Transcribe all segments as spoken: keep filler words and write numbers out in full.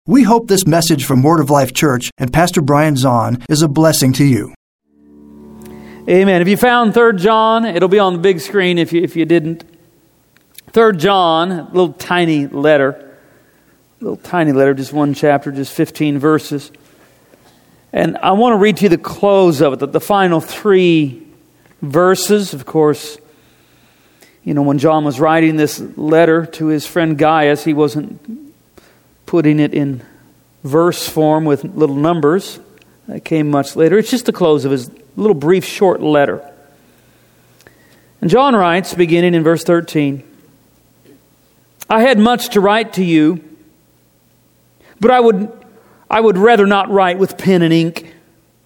We hope this message from Word of Life Church and Pastor Brian Zahn is a blessing to you. Amen. If you found Third John, it'll be on the big screen if you if you didn't. Third John, a little tiny letter. A little tiny letter, just one chapter, just fifteen verses. And I want to read to you the close of it, the, the final three verses. Of course, you know, when John was writing this letter to his friend Gaius, he wasn't putting it in verse form with little numbers. That came much later. It's just the close of his little brief short letter. And John writes, beginning in verse thirteen, I had much to write to you, but I would I would rather not write with pen and ink.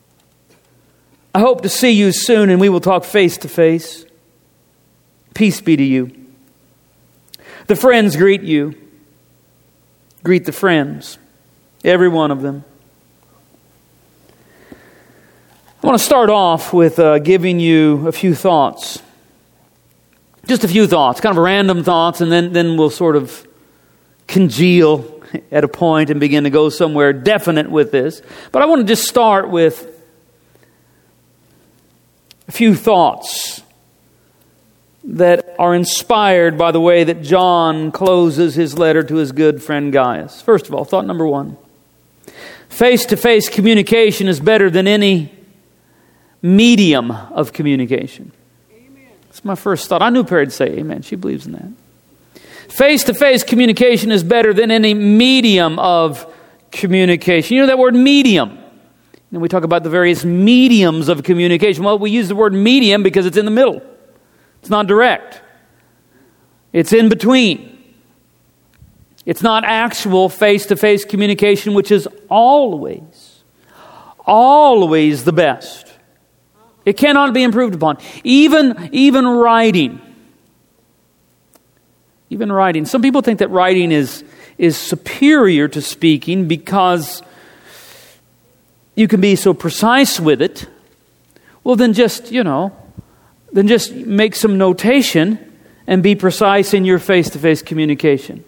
I hope to see you soon, and we will talk face to face. Peace be to you. The friends greet you. Greet the friends, every one of them. I want to start off with uh, giving you a few thoughts. Just a few thoughts, kind of random thoughts, and then, then we'll sort of congeal at a point and begin to go somewhere definite with this. But I want to just start with a few thoughts that are inspired by the way that John closes his letter to his good friend Gaius. First of all, thought number one. Face-to-face communication is better than any medium of communication. Amen. That's my first thought. I knew Perry'd say amen. She believes in that. Face-to-face communication is better than any medium of communication. You know that word medium? And we talk about the various mediums of communication. Well, we use the word medium because it's in the middle. It's not direct. It's in between. It's not actual face-to-face communication, which is always, always the best. It cannot be improved upon. Even, even writing. Even writing. Some people think that writing is, is superior to speaking because you can be so precise with it. Well, then just, you know, then just make some notation and be precise in your face-to-face communication.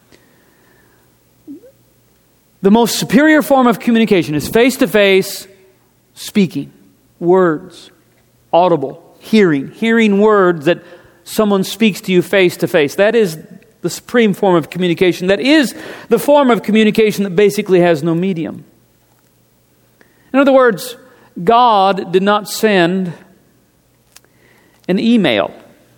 The most superior form of communication is face-to-face speaking. Words. Audible. Hearing. Hearing words that someone speaks to you face-to-face. That is the supreme form of communication. That is the form of communication that basically has no medium. In other words, God did not send an email.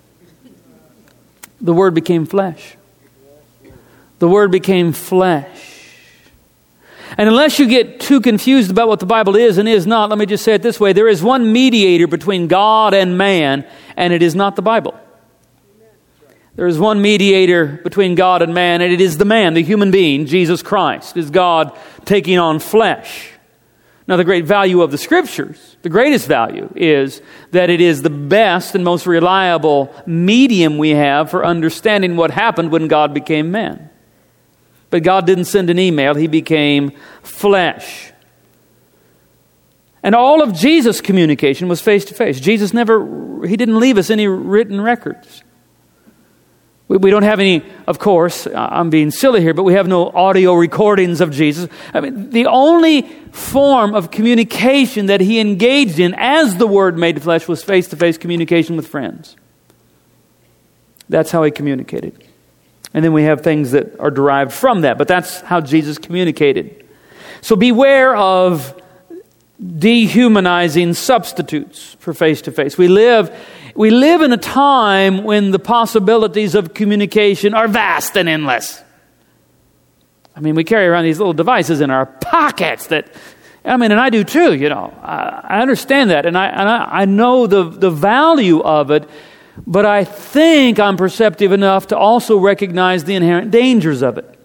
The Word became flesh. The Word became flesh. And unless you get too confused about what the Bible is and is not, let me just say it this way. There is one mediator between God and man, and it is not the Bible. There is one mediator between God and man, and it is the man, the human being, Jesus Christ. It is God taking on flesh. Now, the great value of the Scriptures, the greatest value, is that it is the best and most reliable medium we have for understanding what happened when God became man. But God didn't send an email. He became flesh. And all of Jesus' communication was face-to-face. Jesus never, He didn't leave us any written records. We, we don't have any, of course, I'm being silly here, but we have no audio recordings of Jesus. I mean, the only form of communication that He engaged in as the Word made flesh was face-to-face communication with friends. That's how He communicated. And then we have things that are derived from that, but that's how Jesus communicated. So beware of dehumanizing substitutes for face-to-face. We live, we live in a time when the possibilities of communication are vast and endless. I mean, we carry around these little devices in our pockets that, I mean, and I do too, you know. I, I understand that, and I and I, I know the, the value of it, but I think I'm perceptive enough to also recognize the inherent dangers of it.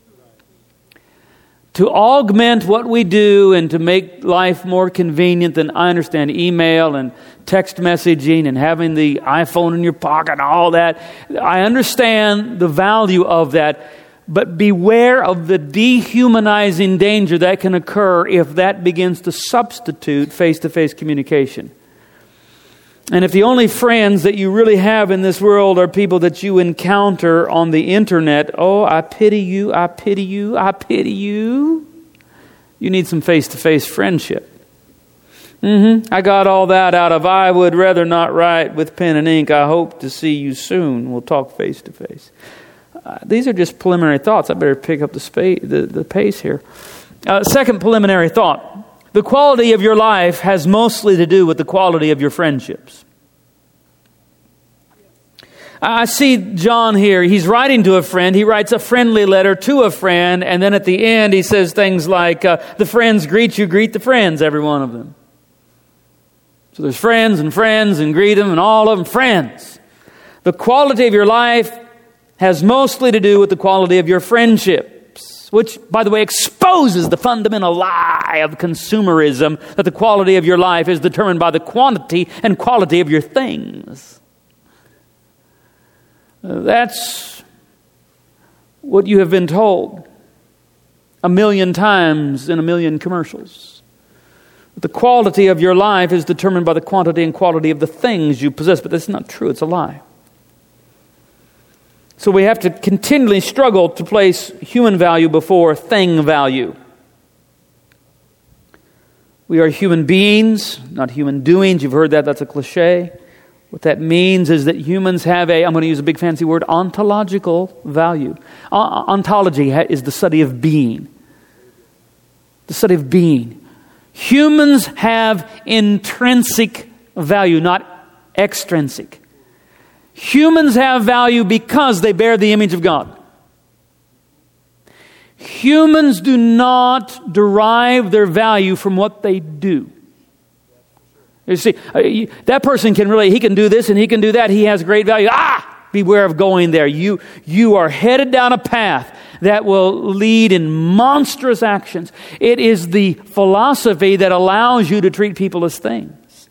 To augment what we do and to make life more convenient than, I understand, email and text messaging and having the iPhone in your pocket and all that. I understand the value of that, but beware of the dehumanizing danger that can occur if that begins to substitute face-to-face communication. And if the only friends that you really have in this world are people that you encounter on the internet, oh, I pity you, I pity you, I pity you. You need some face-to-face friendship. Mm-hmm. I got all that out of I would rather not write with pen and ink. I hope to see you soon. We'll talk face-to-face. Uh, these are just preliminary thoughts. I better pick up the, spa- the, the pace here. Uh, second preliminary thought. The quality of your life has mostly to do with the quality of your friendships. I see John here. He's writing to a friend. He writes a friendly letter to a friend. And then at the end he says things like, uh, the friends greet you, greet the friends, every one of them. So there's friends and friends and greet them and all of them friends. The quality of your life has mostly to do with the quality of your friendships, which, by the way, exposes the fundamental lie of consumerism that the quality of your life is determined by the quantity and quality of your things. Uh, that's what you have been told a million times in a million commercials. The quality of your life is determined by the quantity and quality of the things you possess. But that's not true. It's a lie. So we have to continually struggle to place human value before thing value. We are human beings, not human doings. You've heard that. That's a cliche. What that means is that humans have a, I'm going to use a big fancy word, ontological value. O- ontology is the study of being. The study of being. Humans have intrinsic value, not extrinsic. Humans have value because they bear the image of God. Humans do not derive their value from what they do. You see, that person can really, he can do this and he can do that. He has great value. Ah! Beware of going there. You, you are headed down a path that will lead in monstrous actions. It is the philosophy that allows you to treat people as things.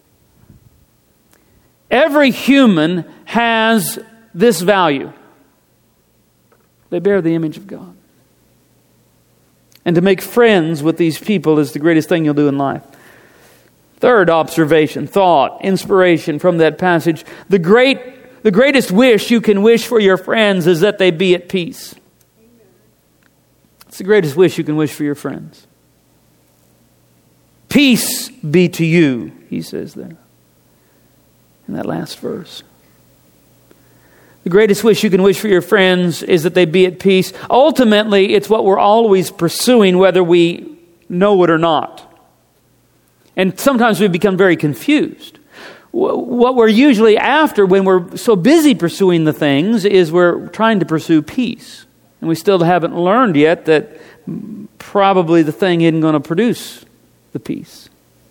Every human has this value. They bear the image of God. And to make friends with these people is the greatest thing you'll do in life. Third observation, thought, inspiration from that passage. The great, the greatest wish you can wish for your friends is that they be at peace. It's the greatest wish you can wish for your friends. Peace be to you, he says there in that last verse. The greatest wish you can wish for your friends is that they be at peace. Ultimately, it's what we're always pursuing, whether we know it or not. And sometimes we become very confused. What we're usually after when we're so busy pursuing the things is we're trying to pursue peace. And we still haven't learned yet that probably the thing isn't going to produce the peace.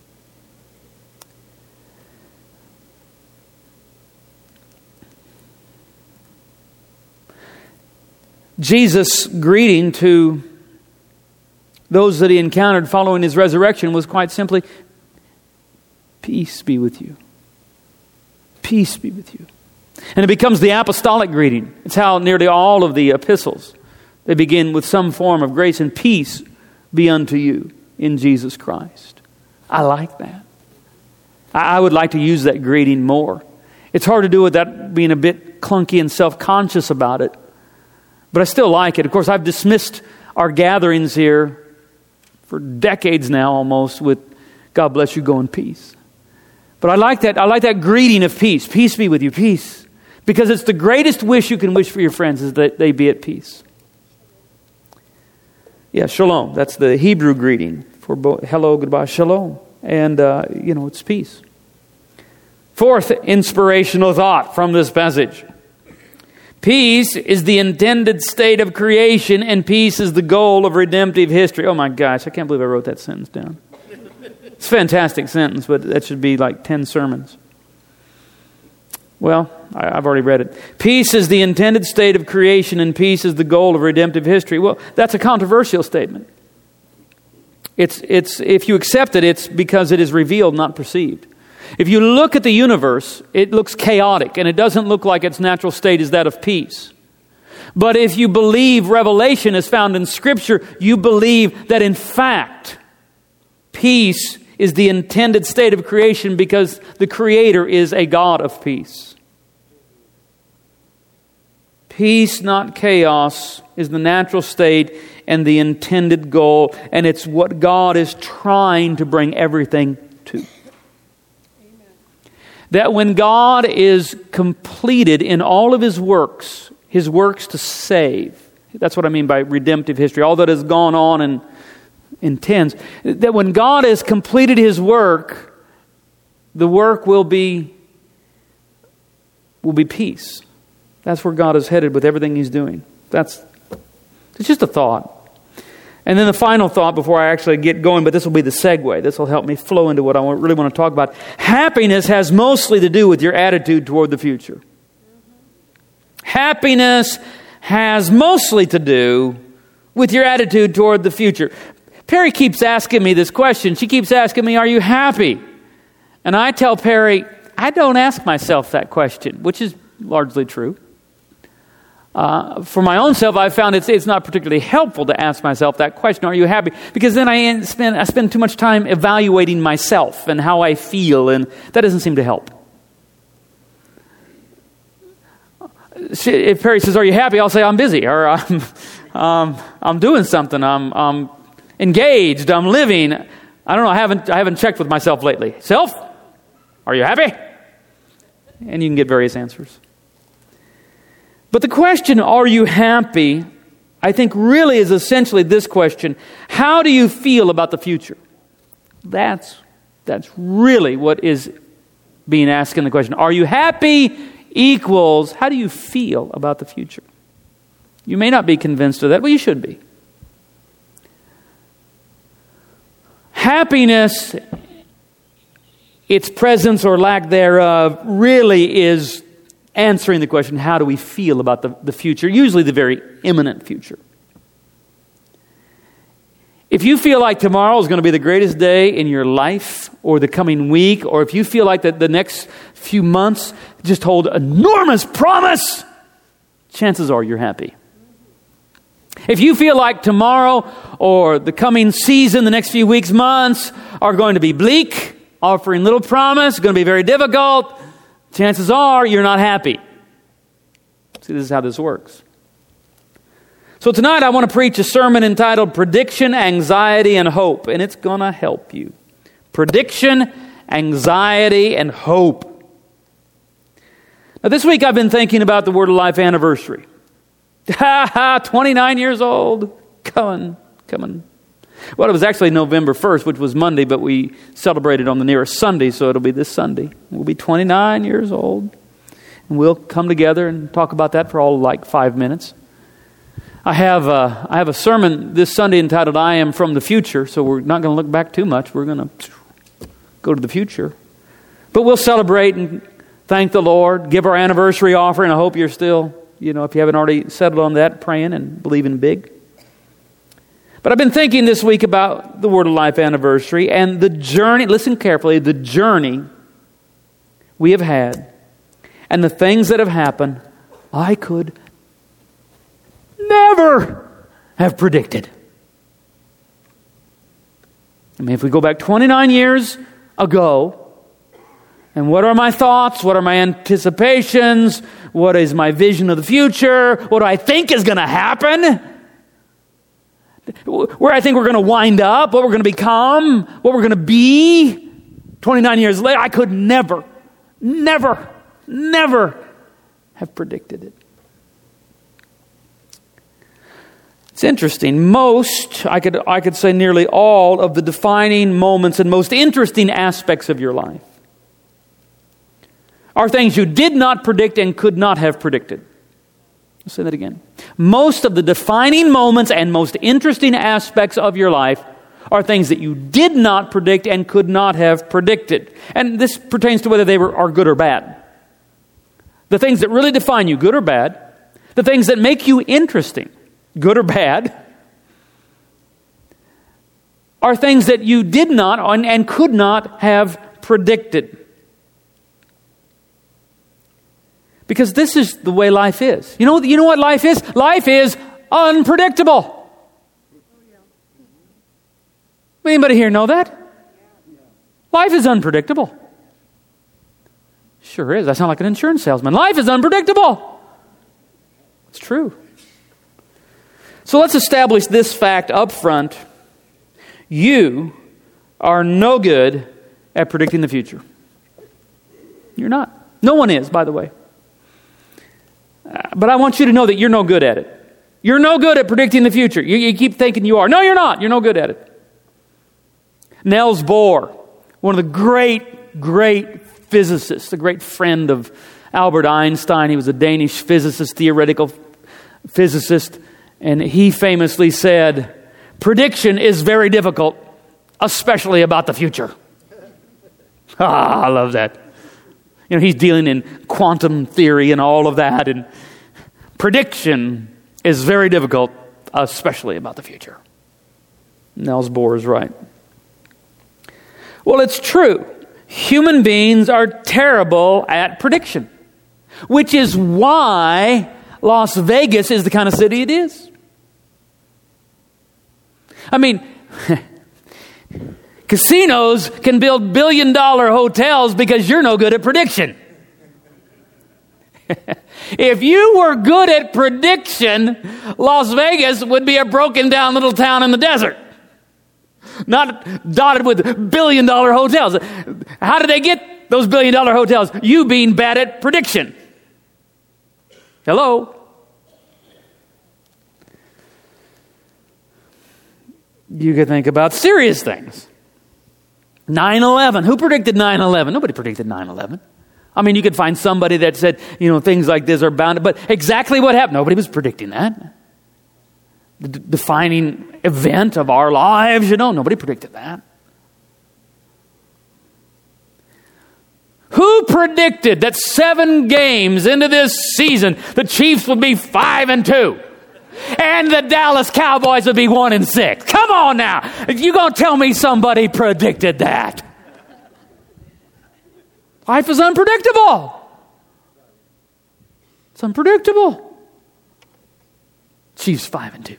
Jesus' greeting to those that he encountered following his resurrection was quite simply, peace be with you. Peace be with you. And it becomes the apostolic greeting. It's how nearly all of the epistles, they begin with some form of grace and peace be unto you in Jesus Christ. I like that. I would like to use that greeting more. It's hard to do with that being a bit clunky and self-conscious about it. But I still like it. Of course, I've dismissed our gatherings here for decades now almost with God bless you, go in peace. But I like that. I like that greeting of peace. Peace be with you. Peace. Because it's the greatest wish you can wish for your friends is that they be at peace. Yeah, shalom. That's the Hebrew greeting for both, hello, goodbye, shalom. And, uh, you know, it's peace. Fourth inspirational thought from this passage. Peace is the intended state of creation, and peace is the goal of redemptive history. Oh my gosh, I can't believe I wrote that sentence down. It's a fantastic sentence, but that should be like ten sermons. Well, I've already read it. Peace is the intended state of creation, and peace is the goal of redemptive history. Well, that's a controversial statement. It's, it's, if you accept it, it's because it is revealed, not perceived. If you look at the universe, it looks chaotic, and it doesn't look like its natural state is that of peace. But if you believe revelation is found in Scripture, you believe that in fact, peace is the intended state of creation because the Creator is a God of peace. Peace, not chaos, is the natural state and the intended goal, and it's what God is trying to bring everything to. Amen. That when God is completed in all of His works, His works to save, that's what I mean by redemptive history, all that has gone on and intends, that when God has completed His work, the work will be will be peace. That's where God is headed with everything He's doing. That's it's just a thought. And then the final thought before I actually get going, but this will be the segue. This will help me flow into what I really want to talk about. Happiness has mostly to do with your attitude toward the future. Happiness has mostly to do with your attitude toward the future. Perry keeps asking me this question. She keeps asking me, are you happy? And I tell Perry, I don't ask myself that question, which is largely true. Uh, for my own self, I've found it's, it's not particularly helpful to ask myself that question, are you happy? Because then I spend, I spend too much time evaluating myself and how I feel, and that doesn't seem to help. If Perry says, are you happy? I'll say, I'm busy, or I'm, um, I'm doing something, I'm, I'm engaged, I'm living. I don't know, I haven't, I haven't checked with myself lately. Self, are you happy? And you can get various answers. But the question, are you happy, I think really is essentially this question: how do you feel about the future? That's, that's really what is being asked in the question. Are you happy equals, how do you feel about the future? You may not be convinced of that, but you should be. Happiness, its presence or lack thereof, really is answering the question, how do we feel about the, the future? Usually the very imminent future. If you feel like tomorrow is going to be the greatest day in your life, or the coming week, or if you feel like that the next few months just hold enormous promise, chances are you're happy. If you feel like tomorrow or the coming season, the next few weeks, months, are going to be bleak, offering little promise, going to be very difficult, chances are you're not happy. See, this is how this works. So tonight I want to preach a sermon entitled Prediction, Anxiety, and Hope, and it's going to help you. Prediction, anxiety, and hope. Now this week I've been thinking about the Word of Life anniversary. Ha ha, twenty-nine years old. Coming, coming. Well, it was actually November first, which was Monday, but we celebrated on the nearest Sunday, so it'll be this Sunday. We'll be twenty-nine years old. And we'll come together and talk about that for all like five minutes. I have a, I have a sermon this Sunday entitled, I Am From the Future, so we're not going to look back too much. We're going to go to the future. But we'll celebrate and thank the Lord, give our anniversary offering. I hope you're still, you know, if you haven't already settled on that, praying and believing big. But I've been thinking this week about the Word of Life anniversary and the journey, listen carefully, the journey we have had and the things that have happened I could never have predicted. I mean, if we go back twenty-nine years ago, and what are my thoughts? What are my anticipations? What is my vision of the future? What do I think is going to happen? Where I think we're going to wind up, what we're going to become, what we're going to be. twenty-nine years later, I could never, never, never have predicted it. It's interesting. Most, I could, I could say nearly all of the defining moments and most interesting aspects of your life are things you did not predict and could not have predicted. I'll say that again. Most of the defining moments and most interesting aspects of your life are things that you did not predict and could not have predicted. And this pertains to whether they were, are good or bad. The things that really define you, good or bad. The things that make you interesting, good or bad, are things that you did not and could not have predicted. Because this is the way life is. You know, you know what life is? Life is unpredictable. Anybody here know that? Life is unpredictable. Sure is. I sound like an insurance salesman. Life is unpredictable. It's true. So let's establish this fact up front. You are no good at predicting the future. You're not. No one is, by the way. Uh, but I want you to know that you're no good at it. You're no good at predicting the future. You, you keep thinking you are. No, you're not. You're no good at it. Niels Bohr, one of the great, great physicists, a great friend of Albert Einstein. He was a Danish physicist, theoretical physicist, and he famously said, "Prediction is very difficult, especially about the future." Ah, I love that. You know, he's dealing in quantum theory and all of that, and prediction is very difficult, especially about the future. Niels Bohr is right. Well, it's true. Human beings are terrible at prediction, which is why Las Vegas is the kind of city it is. I mean, casinos can build billion-dollar hotels because you're no good at prediction. If you were good at prediction, Las Vegas would be a broken-down little town in the desert, not dotted with billion-dollar hotels. How did they get those billion-dollar hotels? You being bad at prediction. Hello? You could think about serious things. nine eleven. Who predicted nine eleven? Nobody predicted nine eleven. I mean, you could find somebody that said, you know, things like this are bound, but exactly what happened, nobody was predicting that. The d- defining event of our lives, you know, nobody predicted that. Who predicted that seven games into this season, the Chiefs would be five and two? And the Dallas Cowboys would be one and six. Come on now. You gonna tell me somebody predicted that? Life is unpredictable. It's unpredictable. Chiefs five and two.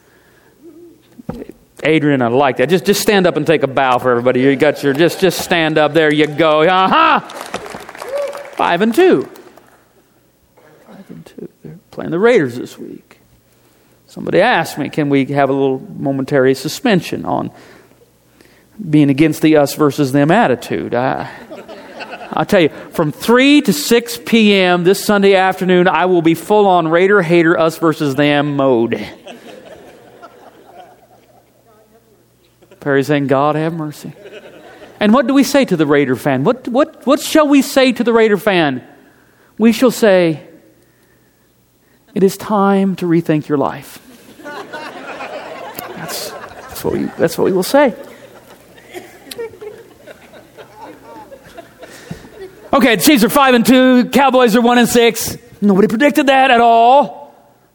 Adrian, I like that. Just just stand up and take a bow for everybody. You got your just just stand up. There you go. Uh-huh. Five and two. Five and two. They're playing the Raiders this week. Somebody asked me, can we have a little momentary suspension on being against the us versus them attitude? I, I'll tell you, from three to six p.m. this Sunday afternoon, I will be full on Raider hater, us versus them mode. Perry's saying, God have mercy. And what do we say to the Raider fan? What, what, what shall we say to the Raider fan? We shall say, it is time to rethink your life. That's, that's, what, we, that's what we will say. Okay, the Chiefs are five and two. Cowboys are one and six. Nobody predicted that at all.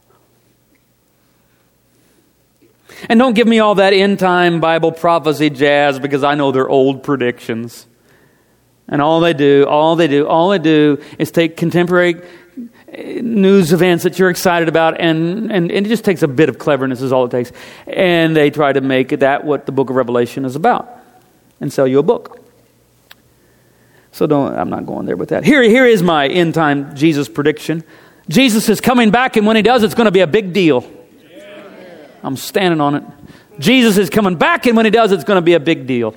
And don't give me all that end-time Bible prophecy jazz, because I know they're old predictions. And all they do, all they do, all they do is take contemporary news events that you're excited about, and, and, and it just takes a bit of cleverness is all it takes. And they try to make that what the book of Revelation is about and sell you a book. So don't, I'm not going there with that. Here, here is my end-time Jesus prediction. Jesus is coming back, and when he does, it's going to be a big deal. I'm standing on it. Jesus is coming back, and when he does, it's going to be a big deal.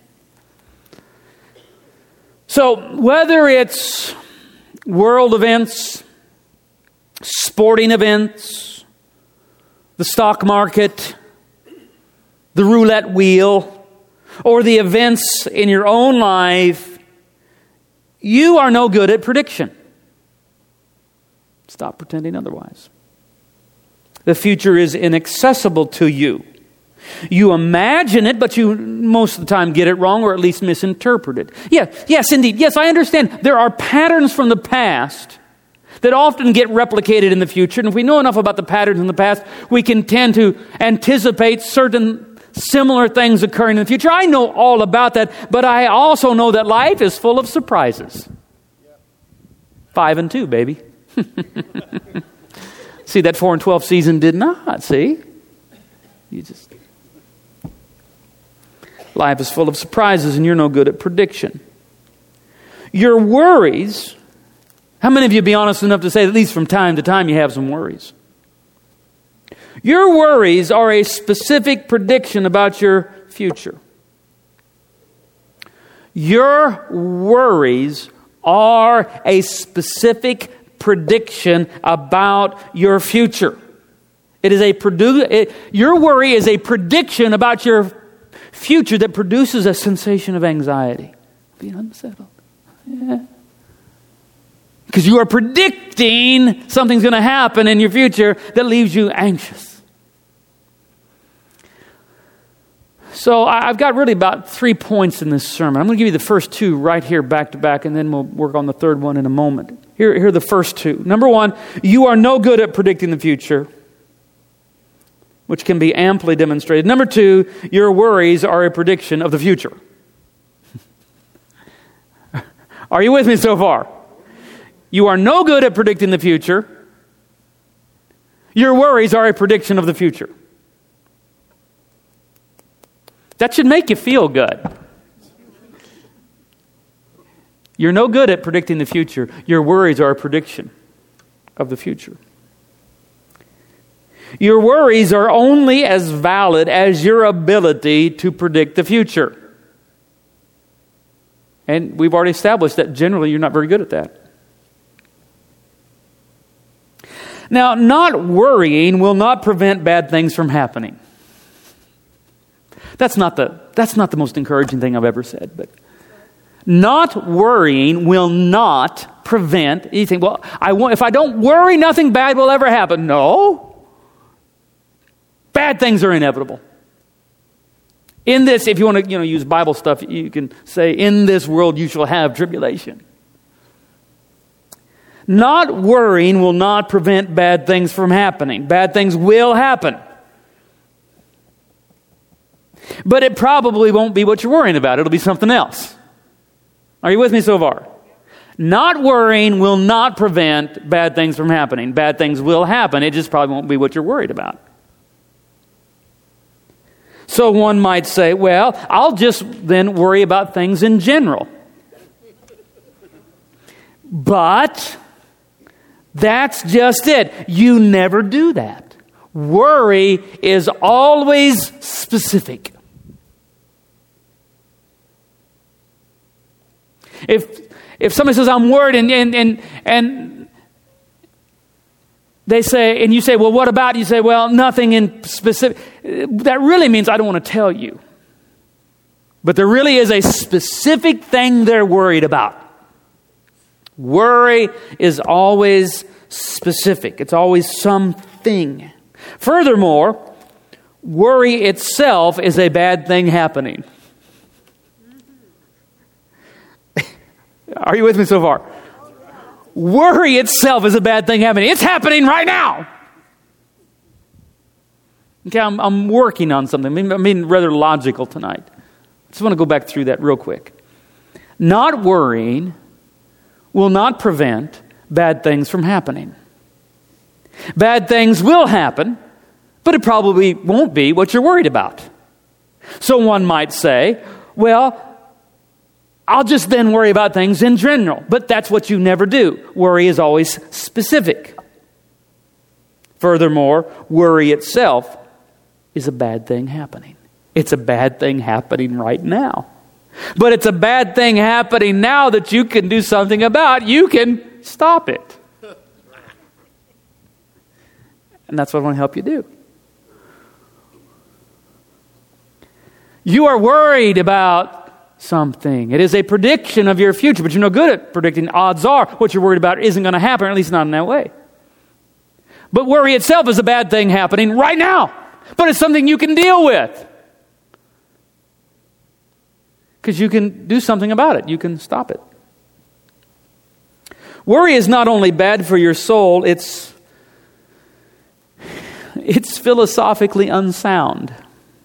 So whether it's world events, sporting events, the stock market, the roulette wheel, or the events in your own life, you are no good at prediction. Stop pretending otherwise. The future is inaccessible to you. You imagine it, but you most of the time get it wrong, or at least misinterpret it. Yeah, yes, indeed. Yes, I understand. There are patterns from the past that often get replicated in the future. And if we know enough about the patterns in the past, we can tend to anticipate certain similar things occurring in the future. I know all about that, but I also know that life is full of surprises. Five and two, baby. See, that four and twelve season did not, see? You just... Life is full of surprises, and you're no good at prediction. Your worries, how many of you be honest enough to say, at least from time to time, you have some worries? Your worries are a specific prediction about your future. Your worries are a specific prediction about your future. It is a produ- it, your worry is a prediction about your future that produces a sensation of anxiety. Being unsettled. Yeah. Because you are predicting something's going to happen in your future that leaves you anxious. So I've got really about three points in this sermon. I'm going to give you the first two right here back to back, and then we'll work on the third one in a moment. Here, here are the first two. Number one, you are no good at predicting the future, which can be amply demonstrated. Number two, your worries are a prediction of the future. Are you with me so far? You are no good at predicting the future. Your worries are a prediction of the future. That should make you feel good. You're no good at predicting the future. Your worries are a prediction of the future. Your worries are only as valid as your ability to predict the future. And we've already established that generally you're not very good at that. Now, not worrying will not prevent bad things from happening. That's not the, that's not the most encouraging thing I've ever said, but not worrying will not prevent anything. Well, I want, if I don't worry, nothing bad will ever happen. No. Bad things are inevitable. In this, if you want to, you know, use Bible stuff, you can say, in this world you shall have tribulation. Not worrying will not prevent bad things from happening. Bad things will happen. But it probably won't be what you're worrying about. It'll be something else. Are you with me so far? Not worrying will not prevent bad things from happening. Bad things will happen. It just probably won't be what you're worried about. So one might say, well, I'll just then worry about things in general. But that's just it. You never do that. Worry is always specific. If if somebody says, I'm worried, and and and, and they say, and you say, well, what about? You say, well, nothing in specific. That really means I don't want to tell you. But there really is a specific thing they're worried about. Worry is always specific. It's always something. Furthermore, worry itself is a bad thing happening. Are you with me so far? Worry itself is a bad thing happening. It's happening right now. Okay, I'm, I'm working on something. I'm being rather logical tonight. I just want to go back through that real quick. Not worrying will not prevent bad things from happening. Bad things will happen, but it probably won't be what you're worried about. So one might say, well, I'll just then worry about things in general. But that's what you never do. Worry is always specific. Furthermore, worry itself is a bad thing happening. It's a bad thing happening right now. But it's a bad thing happening now that you can do something about. You can stop it. And that's what I want to help you do. You are worried about something. It is a prediction of your future, but you're no good at predicting. Odds are what you're worried about isn't going to happen, or at least not in that way. But worry itself is a bad thing happening right now. But it's something you can deal with. Because you can do something about it. You can stop it. Worry is not only bad for your soul, it's it's philosophically unsound.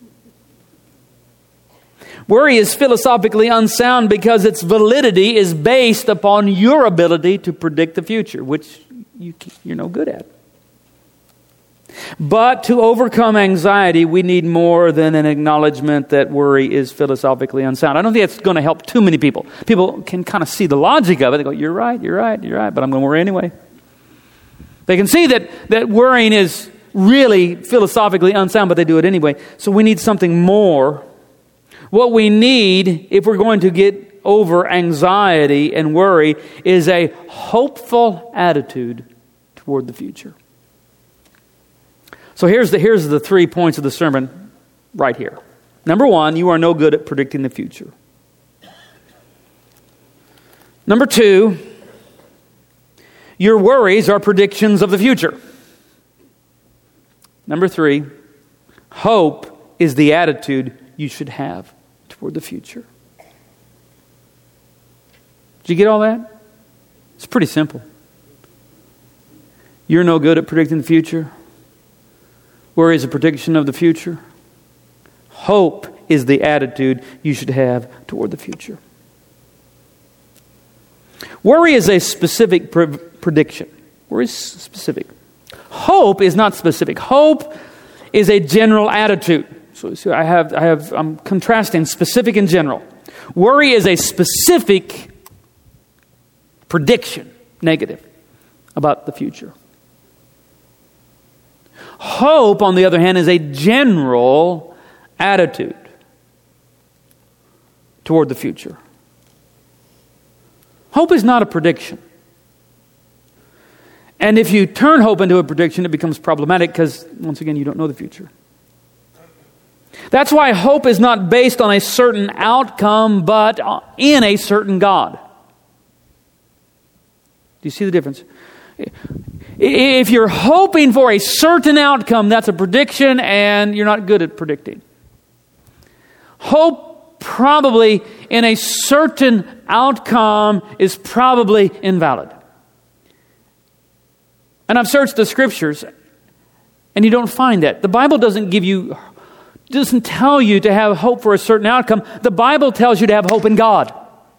Worry is philosophically unsound because its validity is based upon your ability to predict the future, which you, you're no good at. But to overcome anxiety, we need more than an acknowledgement that worry is philosophically unsound. I don't think that's going to help too many people. People can kind of see the logic of it. They go, you're right, you're right, you're right, but I'm going to worry anyway. They can see that, that worrying is really philosophically unsound, but they do it anyway. So we need something more. What we need, if we're going to get over anxiety and worry, is a hopeful attitude toward the future. So here's the, here's the three points of the sermon right here. Number one, you are no good at predicting the future. Number two, your worries are predictions of the future. Number three, hope is the attitude you should have toward the future. Did you get all that? It's pretty simple. You're no good at predicting the future. Worry is a prediction of the future. Hope is the attitude you should have toward the future. Worry is a specific pre- prediction. Worry is specific. Hope is not specific. Hope is a general attitude. So, so I have, I have, I'm contrasting specific and general. Worry is a specific prediction, negative, about the future. Hope, on the other hand, is a general attitude toward the future. Hope is not a prediction. And if you turn hope into a prediction, it becomes problematic because, once again, you don't know the future. That's why hope is not based on a certain outcome, but in a certain God. Do you see the difference? If you're hoping for a certain outcome, that's a prediction, and you're not good at predicting. Hope probably in a certain outcome is probably invalid. And I've searched the Scriptures, and you don't find that. The Bible doesn't give you, doesn't tell you to have hope for a certain outcome. The Bible tells you to have hope in God.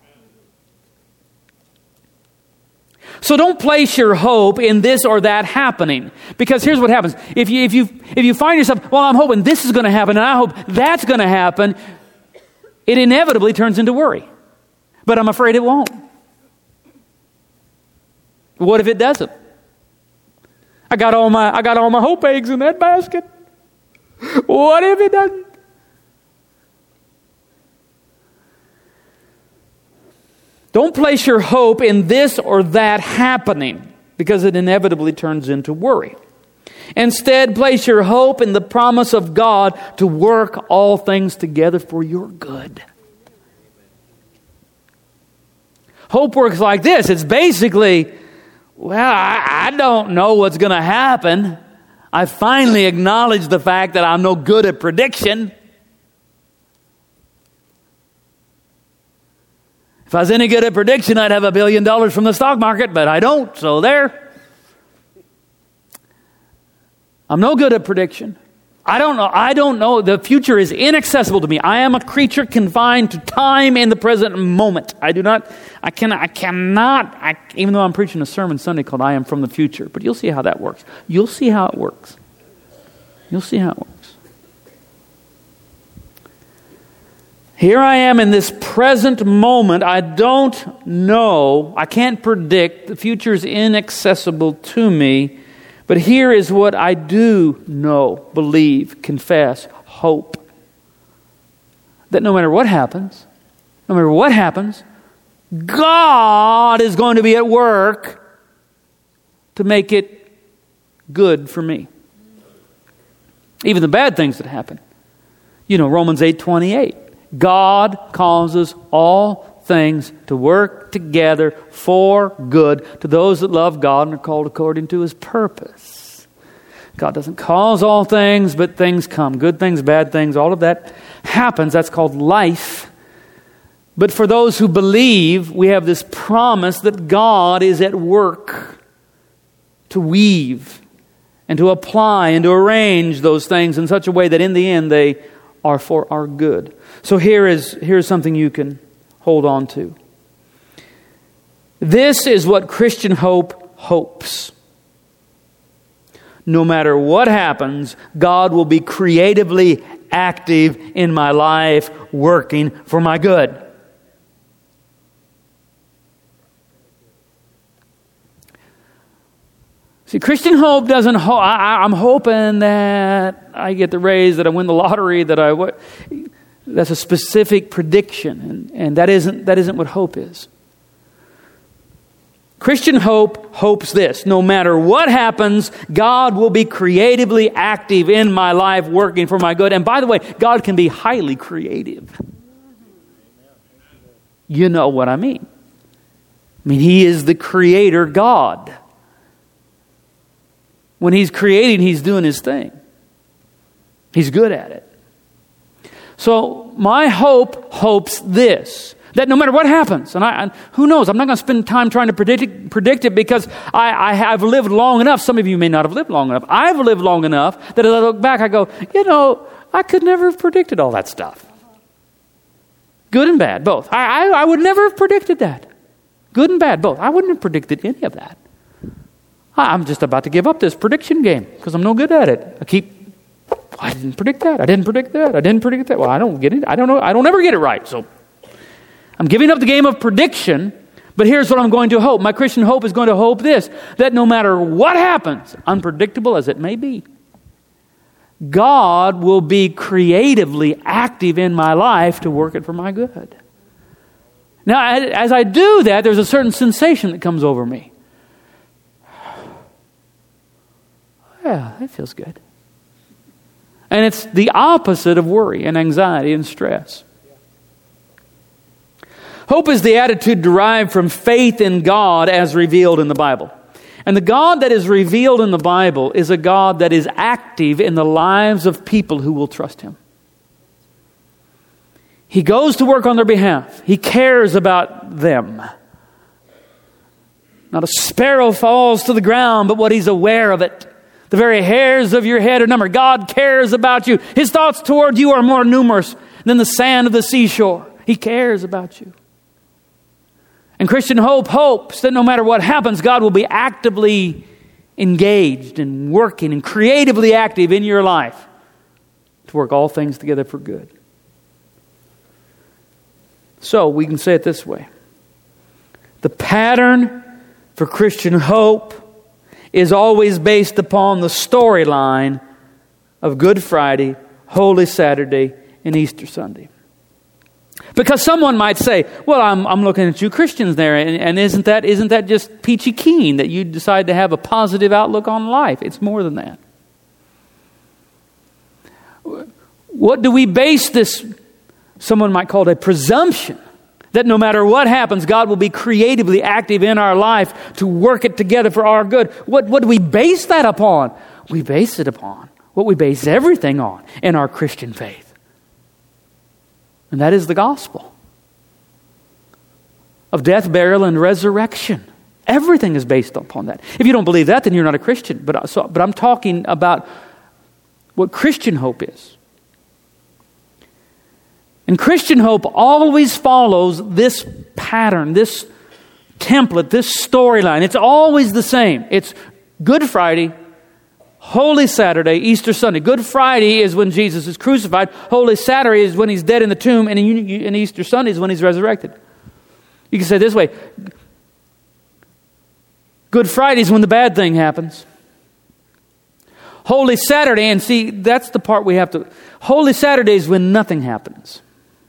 So don't place your hope in this or that happening. Because here's what happens. If you, if you, if you find yourself, well, I'm hoping this is going to happen, and I hope that's going to happen, it inevitably turns into worry. But I'm afraid it won't. What if it doesn't? I got all my, I got all my hope eggs in that basket. What if it doesn't? Don't place your hope in this or that happening, because it inevitably turns into worry. Instead, place your hope in the promise of God to work all things together for your good. Hope works like this. It's basically, well, I, I don't know what's going to happen. I finally acknowledge the fact that I'm no good at prediction. If I was any good at prediction, I'd have a billion dollars from the stock market, but I don't, so there. I'm no good at prediction. I don't know. I don't know. The future is inaccessible to me. I am a creature confined to time in the present moment. I do not, I cannot, I cannot, I, even though I'm preaching a sermon Sunday called I Am From the Future, but you'll see how that works. You'll see how it works. You'll see how it works. Here I am in this present moment. I don't know. I can't predict. The future is inaccessible to me. But here is what I do know, believe, confess, hope. That no matter what happens, no matter what happens, God is going to be at work to make it good for me. Even the bad things that happen. You know, Romans eight twenty-eight. God causes all things to work together for good to those that love God and are called according to His purpose. God doesn't cause all things, but things come. Good things, bad things, all of that happens. That's called life. But for those who believe, we have this promise that God is at work to weave and to apply and to arrange those things in such a way that in the end they are for our good. So here is here's something you can hold on to. This is what Christian hope hopes. no matter what happens, God will be creatively active in my life, working for my good. See, Christian hope doesn't, ho- I, I'm hoping that I get the raise, that I win the lottery, that I, what, that's a specific prediction. And, and that isn't, that isn't what hope is. Christian hope hopes this: no matter what happens, God will be creatively active in my life, working for my good. And by the way, God can be highly creative. You know what I mean. I mean, He is the creator God. When He's creating, He's doing His thing. He's good at it. So my hope hopes this: that no matter what happens, and I, and who knows, I'm not going to spend time trying to predict it, predict it because I, I have lived long enough. Some of you may not have lived long enough. I've lived long enough that as I look back, I go, you know, I could never have predicted all that stuff. Good and bad, both. I, I, I would never have predicted that. Good and bad, both. I wouldn't have predicted any of that. I'm just about to give up this prediction game because I'm no good at it. I keep, I didn't predict that. I didn't predict that. I didn't predict that. Well, I don't get it. I don't know. I don't ever get it right. So I'm giving up the game of prediction, but here's what I'm going to hope. My Christian hope is going to hope this: that no matter what happens, unpredictable as it may be, God will be creatively active in my life to work it for my good. Now, as I do that, there's a certain sensation that comes over me. Yeah, that feels good. And it's the opposite of worry and anxiety and stress. Hope is the attitude derived from faith in God as revealed in the Bible. And the God that is revealed in the Bible is a God that is active in the lives of people who will trust Him. He goes to work on their behalf. He cares about them. Not a sparrow falls to the ground, but what He's aware of it. The very hairs of your head are numbered. God cares about you. His thoughts toward you are more numerous than the sand of the seashore. He cares about you. And Christian hope hopes that no matter what happens, God will be actively engaged and working and creatively active in your life to work all things together for good. So we can say it this way: the pattern for Christian hope is always based upon the storyline of Good Friday, Holy Saturday, and Easter Sunday. Because someone might say, well, I'm, I'm looking at you Christians there, and, and isn't that isn't that just peachy keen that you decide to have a positive outlook on life? It's more than that. What do we base this, someone might call it a presumption, that no matter what happens, God will be creatively active in our life to work it together for our good? What, what do we base that upon? We base it upon what we base everything on in our Christian faith. And that is the gospel of death, burial, and resurrection. Everything is based upon that. If you don't believe that, then you're not a Christian. But, so, but I'm talking about what Christian hope is. And Christian hope always follows this pattern, this template, this storyline. It's always the same. It's Good Friday, Holy Saturday, Easter Sunday. Good Friday is when Jesus is crucified. Holy Saturday is when He's dead in the tomb. And, and Easter Sunday is when He's resurrected. You can say it this way: Good Friday is when the bad thing happens. Holy Saturday, and see, that's the part we have to... Holy Saturday is when nothing happens.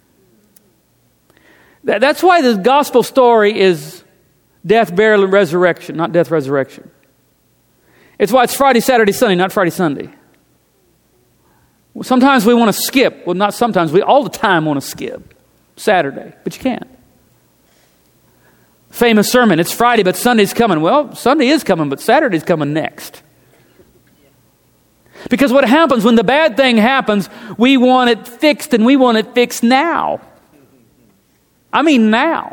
That's why the gospel story is death, burial, and resurrection, not death, resurrection. It's why it's Friday, Saturday, Sunday, not Friday, Sunday. Sometimes we want to skip. Well, not sometimes. We all the time want to skip Saturday, but you can't. Famous sermon, it's Friday, but Sunday's coming. Well, Sunday is coming, but Saturday's coming next. Because what happens when the bad thing happens, we want it fixed, and we want it fixed now. I mean now.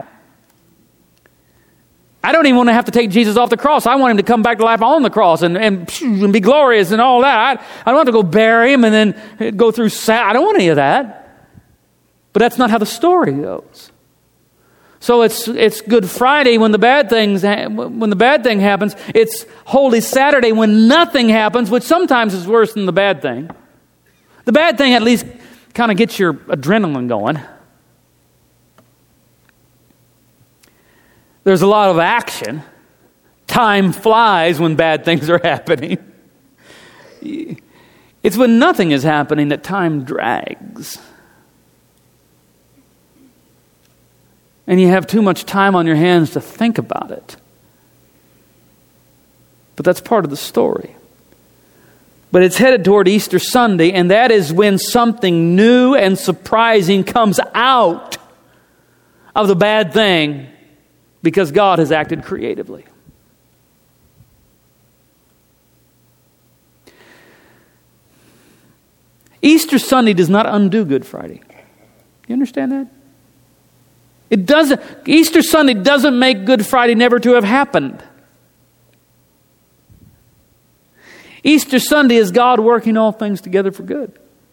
I don't even want to have to take Jesus off the cross. I want Him to come back to life on the cross and, and, and be glorious and all that. I, I don't want to go bury Him and then go through sad. I don't want any of that. But that's not how the story goes. So it's it's Good Friday when the bad things ha- when the bad thing happens. It's Holy Saturday when nothing happens, which sometimes is worse than the bad thing. The bad thing at least kind of gets your adrenaline going. There's a lot of action. Time flies when bad things are happening. It's when nothing is happening that time drags. And you have too much time on your hands to think about it. But that's part of the story. But it's headed toward Easter Sunday, and that is when something new and surprising comes out of the bad thing because God has acted creatively. Easter Sunday does not undo Good Friday. You understand that? It doesn't. Easter Sunday doesn't make Good Friday never to have happened. Easter Sunday is God working all things together for good.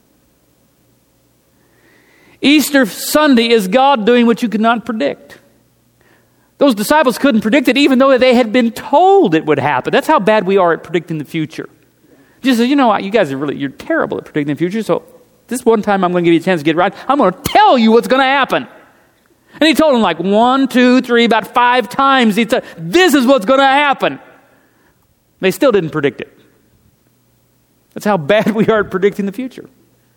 Easter Sunday is God doing what you could not predict. Those disciples couldn't predict it even though they had been told it would happen. That's how bad we are at predicting the future. Just you know, you guys are really, you're terrible at predicting the future, so this one time I'm going to give you a chance to get it right. I'm going to tell you what's going to happen. And he told them like one, two, three, about five times. He said, this is what's going to happen. They still didn't predict it. That's how bad we are at predicting the future.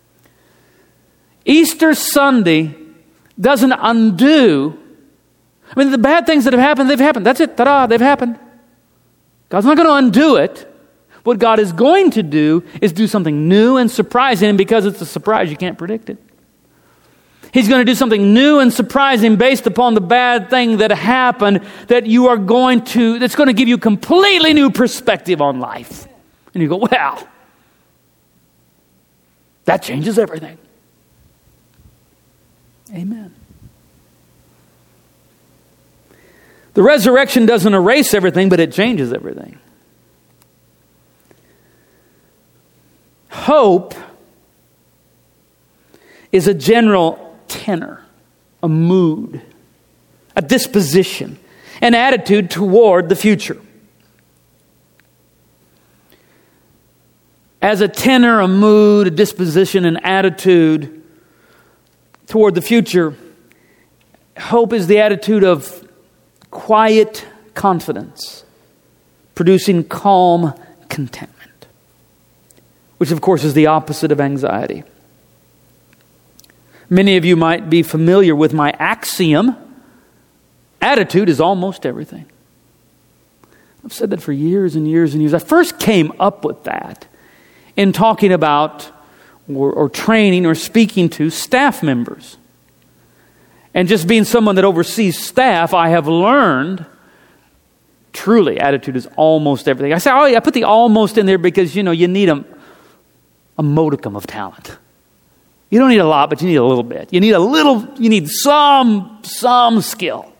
Easter Sunday doesn't undo. I mean, the bad things that have happened, they've happened. That's it. Ta-da, they've happened. God's not going to undo it. What God is going to do is do something new and surprising, and because it's a surprise, you can't predict it. He's going to do something new and surprising based upon the bad thing that happened that you are going to, that's going to give you a completely new perspective on life. And you go, wow, that changes everything. Amen. The resurrection doesn't erase everything, but it changes everything. Hope is a general tenor, a mood, a disposition, an attitude toward the future. As a tenor, a mood, a disposition, an attitude toward the future, hope is the attitude of quiet confidence, producing calm contentment, which of course is the opposite of anxiety. Many of you might be familiar with my axiom, attitude is almost everything. I've said that for years and years and years. I first came up with that in talking about or, or training or speaking to staff members. And just being someone that oversees staff, I have learned truly attitude is almost everything. I say, oh, I put the almost in there because, you know, you need a, a modicum of talent. You don't need a lot, but you need a little bit. You need a little, you need some, some skill.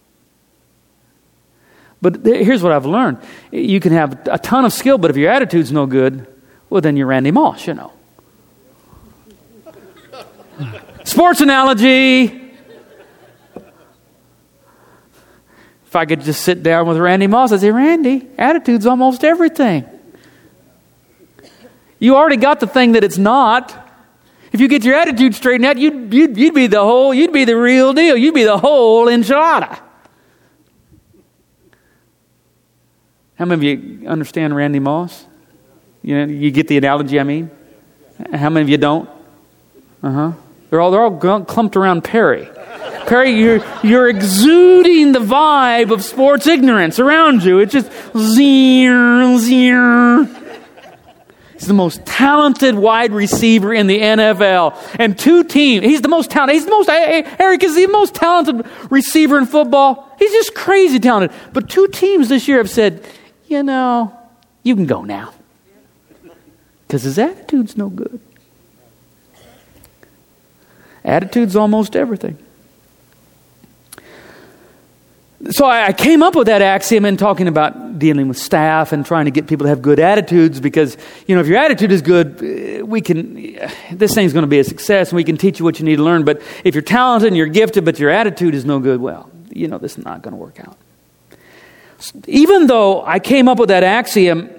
But here's what I've learned. You can have a ton of skill, but if your attitude's no good, well, then you're Randy Moss, you know. Sports analogy. If I could just sit down with Randy Moss, I'd say, Randy, attitude's almost everything. You already got the thing that it's not. If you get your attitude straightened out, you'd, you'd, you'd be the whole, you'd be the real deal. You'd be the whole enchilada. How many of you understand Randy Moss? You know, you get the analogy I mean? How many of you don't? Uh-huh. They're all, they're all clumped around Perry. Perry, you're, you're exuding the vibe of sports ignorance around you. It's just zeer, zeer. He's the most talented wide receiver in the N F L. And two teams, he's the most talented, he's the most, Eric is the most talented receiver in football. He's just crazy talented. But two teams this year have said, you know, you can go now. Because his attitude's no good. Attitude's almost everything. So I came up with that axiom in talking about dealing with staff and trying to get people to have good attitudes because, you know, if your attitude is good, we can, this thing's going to be a success and we can teach you what you need to learn. But if you're talented and you're gifted, but your attitude is no good, well, you know, this is not going to work out. Even though I came up with that axiom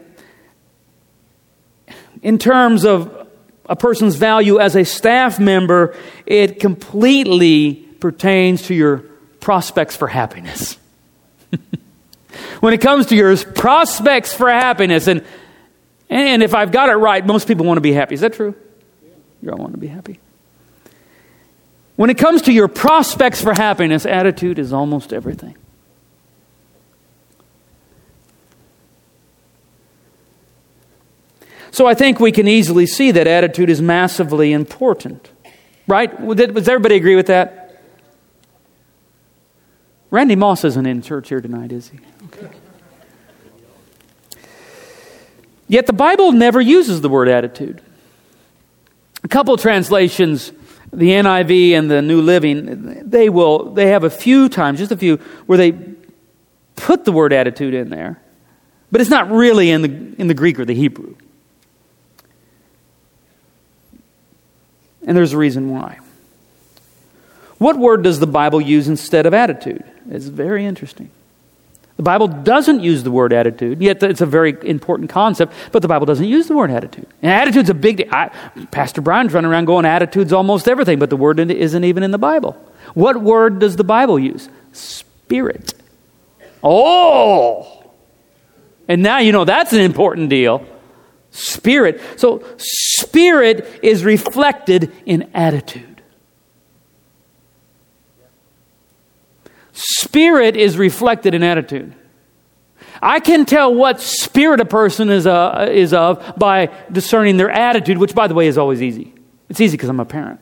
in terms of a person's value as a staff member, it completely pertains to your prospects for happiness. When it comes to your prospects for happiness, and and if I've got it right, most people want to be happy. Is that true? You all want to be happy. When it comes to your prospects for happiness, attitude is almost everything. So I think we can easily see that attitude is massively important. Right? Does everybody agree with that? Randy Moss isn't in church here tonight, is he? Okay. Yet the Bible never uses the word attitude. A couple of translations, the N I V and the New Living, they will they have a few times, just a few, where they put the word attitude in there, but it's not really in the in the Greek or the Hebrew. And there's a reason why. What word does the Bible use instead of attitude? It's very interesting. The Bible doesn't use the word attitude, yet it's a very important concept, but the Bible doesn't use the word attitude. And attitude's a big deal. I, Pastor Brian's running around going, attitude's almost everything, but the word isn't even in the Bible. What word does the Bible use? Spirit. Oh! And now you know that's an important deal. Spirit. So, spirit is reflected in attitude. Spirit is reflected in attitude. I can tell what spirit a person is, uh, is of by discerning their attitude, which, by the way, is always easy. It's easy because I'm a parent.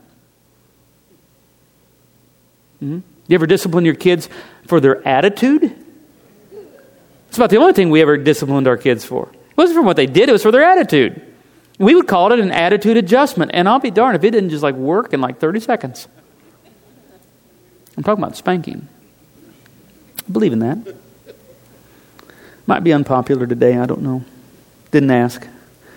Mm-hmm. You ever discipline your kids for their attitude? It's about the only thing we ever disciplined our kids for. It wasn't for what they did, it was for their attitude. We would call it an attitude adjustment. And I'll be darned if it didn't just like work in like thirty seconds. I'm talking about spanking. I believe in that. Might be unpopular today, I don't know. Didn't ask.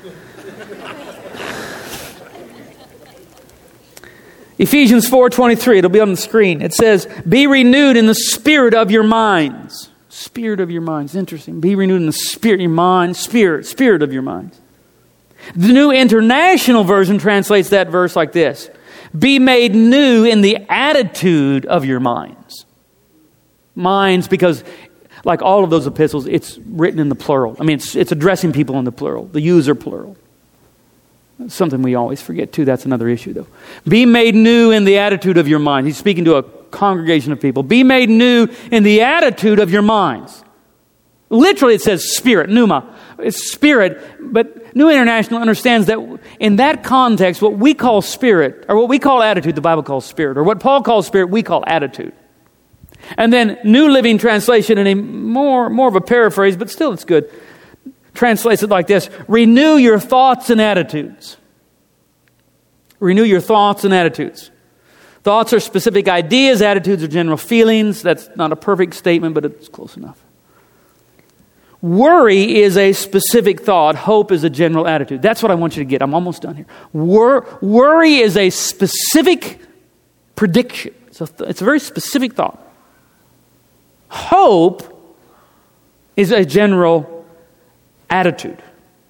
Ephesians four twenty-three, it'll be on the screen. It says, be renewed in the spirit of your minds. Spirit of your minds. Interesting. Be renewed in the spirit of your mind. Spirit. Spirit of your minds. The New International Version translates that verse like this. Be made new in the attitude of your minds. Minds, because like all of those epistles, it's written in the plural. I mean, it's, it's addressing people in the plural. The yous are plural. That's something we always forget too. That's another issue though. Be made new in the attitude of your mind. He's speaking to a congregation of people. Be made new in the attitude of your minds. Literally it says spirit, pneuma. It's spirit, but New International understands that in that context, what we call spirit, or what we call attitude, the Bible calls spirit, or what Paul calls spirit, we call attitude. And then New Living Translation, in a more, more of a paraphrase, but still it's good, translates it like this. Renew your thoughts and attitudes. Renew your thoughts and attitudes. Thoughts are specific ideas, attitudes are general feelings. That's not a perfect statement, but it's close enough. Worry is a specific thought. Hope is a general attitude. That's what I want you to get. I'm almost done here. Wor- worry is a specific prediction. It's a, th- it's a very specific thought. Hope is a general attitude.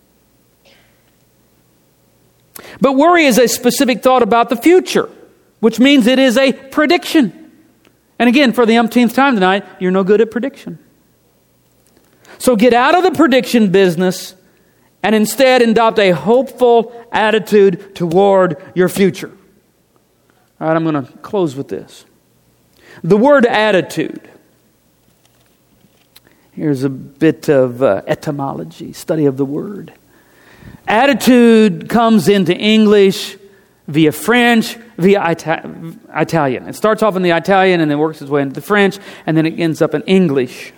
But worry is a specific thought about the future, which means it is a prediction. And again, for the umpteenth time tonight, you're no good at prediction. So get out of the prediction business and instead adopt a hopeful attitude toward your future. All right, I'm going to close with this. The word attitude. Here's a bit of uh, etymology, study of the word. Attitude comes into English via French, via Ita- Italian. It starts off in the Italian and then works its way into the French, and then it ends up in English.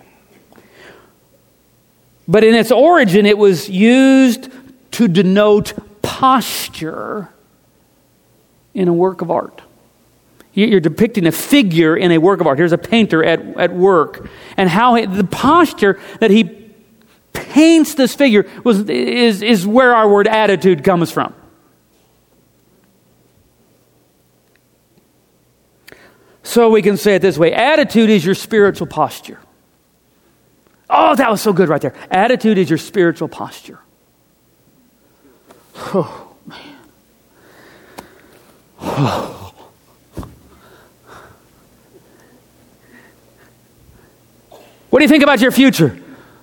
But in its origin, it was used to denote posture in a work of art. You're depicting a figure in a work of art. Here's a painter at, at work. And how he, the posture that he paints this figure was is, is where our word attitude comes from. So we can say it this way. Attitude is your spiritual posture. Oh, that was so good right there. Attitude is your spiritual posture. Oh, man. Oh. What do you think about your future?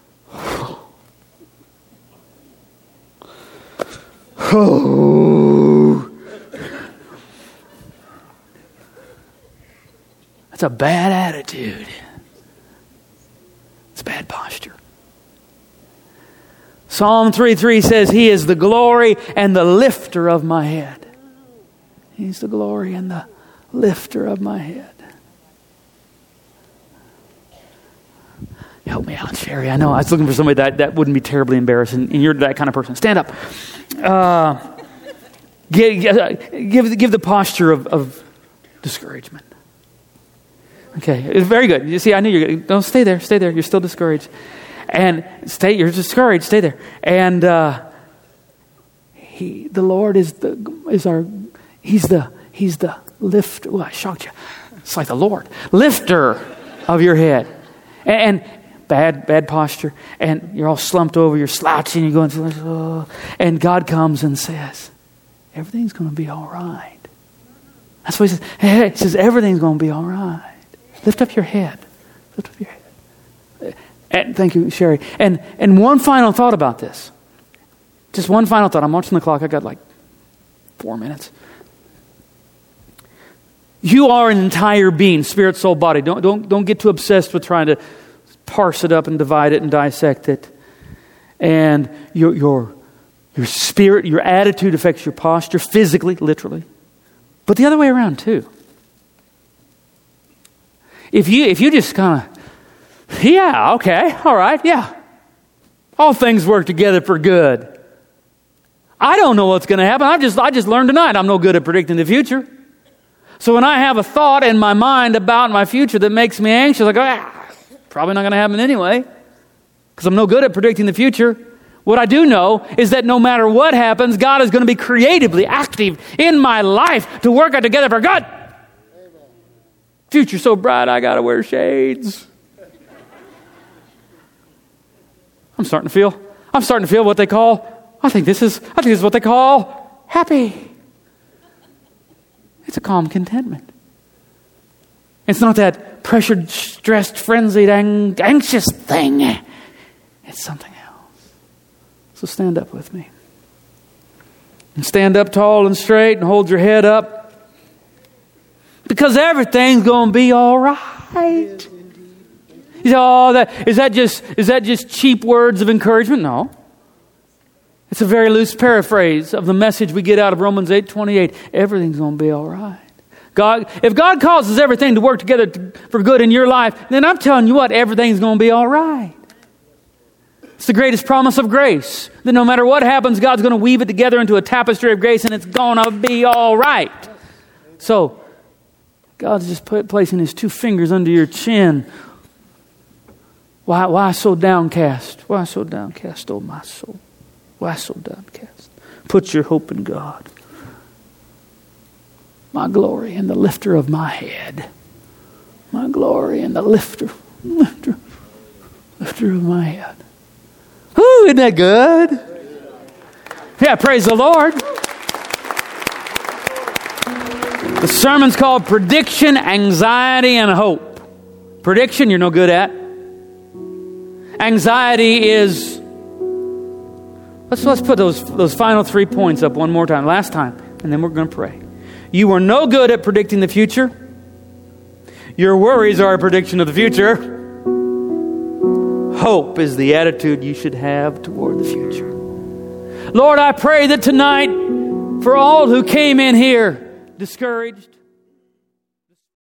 Oh. That's a bad attitude. It's bad posture. Psalm three three says, He is the glory and the lifter of my head. He's the glory and the lifter of my head. Help me out, Sherry. I know I was looking for somebody that, that wouldn't be terribly embarrassing, and you're that kind of person. Stand up. Uh, give, give, give the posture of, of discouragement. Okay, very good. You see, I knew you're. Don't stay there. Stay there. You're still discouraged, and stay. You're discouraged. Stay there. And uh, he, the Lord, is the is our. He's the He's the lifter. Well, I shocked you. It's like the Lord, lifter of your head, and. and Bad, bad posture, and you're all slumped over, you're slouching, you're going, oh, and God comes and says, everything's going to be all right. That's what he says. Hey, he says, everything's going to be all right. Lift up your head. Lift up your head. And thank you, Sherry. And and one final thought about this. Just one final thought. I'm watching the clock. I got like four minutes. You are an entire being, spirit, soul, body. Don't don't don't get too obsessed with trying to parse it up and divide it and dissect it. And your your your spirit, your attitude affects your posture physically, literally. But the other way around too. If you if you just kind of, yeah, okay, all right, yeah. All things work together for good. I don't know what's going to happen. I just I just learned tonight I'm no good at predicting the future. So when I have a thought in my mind about my future that makes me anxious, I go, ah, probably not going to happen anyway, because I'm no good at predicting the future. What I do know is that no matter what happens, God is going to be creatively active in my life to work it together for good. Amen. Future's so bright, I got to wear shades. I'm starting to feel, I'm starting to feel what they call, I think this is, I think this is what they call happy. It's a calm contentment. It's not that pressured, stressed, frenzied, ang- anxious thing. It's something else. So stand up with me. And stand up tall and straight and hold your head up. Because everything's going to be all right. You say, oh, that, is that just is that just cheap words of encouragement? No. It's a very loose paraphrase of the message we get out of Romans eight twenty-eight. Everything's going to be all right. God, if God causes everything to work together to, for good in your life, then I'm telling you what, everything's going to be all right. It's the greatest promise of grace. That no matter what happens, God's going to weave it together into a tapestry of grace, and it's going to be all right. So, God's just put, placing His two fingers under your chin. Why, why so downcast? Why so downcast, oh my soul? Why so downcast? Put your hope in God. My glory and the lifter of my head. My glory and the lifter, lifter, lifter of my head. Ooh, isn't that good? Yeah, praise the Lord. The sermon's called Prediction, Anxiety, and Hope. Prediction, you're no good at. Anxiety is... Let's, let's put those, those final three points up one more time, last time, and then we're going to pray. You are no good at predicting the future. Your worries are a prediction of the future. Hope is the attitude you should have toward the future. Lord, I pray that tonight, for all who came in here discouraged,